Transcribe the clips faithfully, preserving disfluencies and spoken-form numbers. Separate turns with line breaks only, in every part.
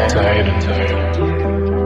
hate, to hate, to hate.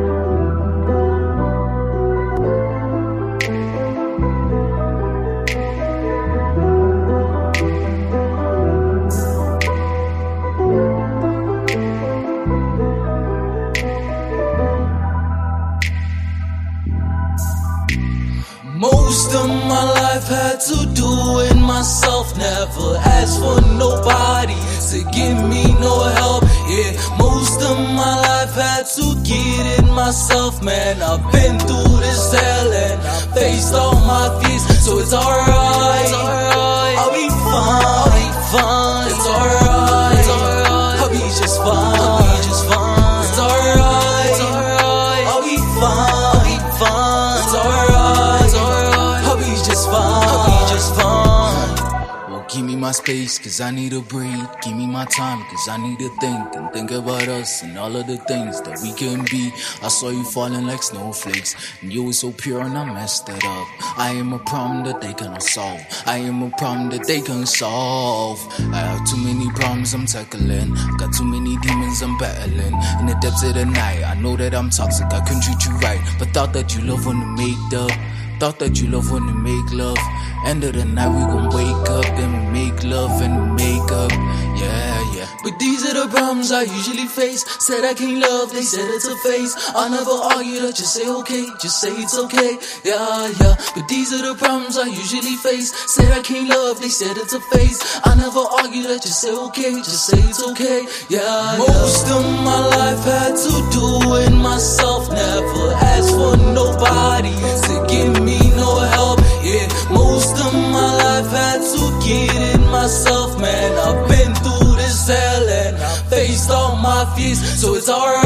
Most of my life had to do it myself. Never asked for nobody to give me no help. Yeah, most of my life had to get it myself, man. I've been through this hell and I faced all my fears, so it's alright. It's alright. I'll be fine. I'll be fine. It's alright. It's alright. I'll be just fine. I'll be just fine. It's alright. It's alright. I'll be fine. I'll be fine. It's alright. It's alright. I'll be just fine. I'll be just fine. Well, give me my space, cause I need to breathe. Give me my time, cause I need to think and think about us and all of the things that we can be. I saw you falling like snowflakes, and you were so pure and I messed it up. I am a problem that they cannot solve. I am a problem that they can solve. I have too many problems I'm tackling. Got too many demons I'm battling. In the depths of the night, I know that I'm toxic, I couldn't treat you right, but thought that you love when you make up. Thought that you love when you make love. End of the night we gon' wake up, then we make love and we make up. Yeah, yeah. But these are the problems I usually face. Said I can't love, they said it's a phase. I never argue that, just say okay, just say it's okay. Yeah, yeah. But these are the problems I usually face. Said I can't love, they said it's a phase. I never argue that, just say okay, just say it's okay. Yeah, yeah. Most of my life had to do it myself. Never asked for nobody to give me no help. Yeah, most of my life had to get it myself, man. I've been through this hell and I faced all my fears, so it's alright.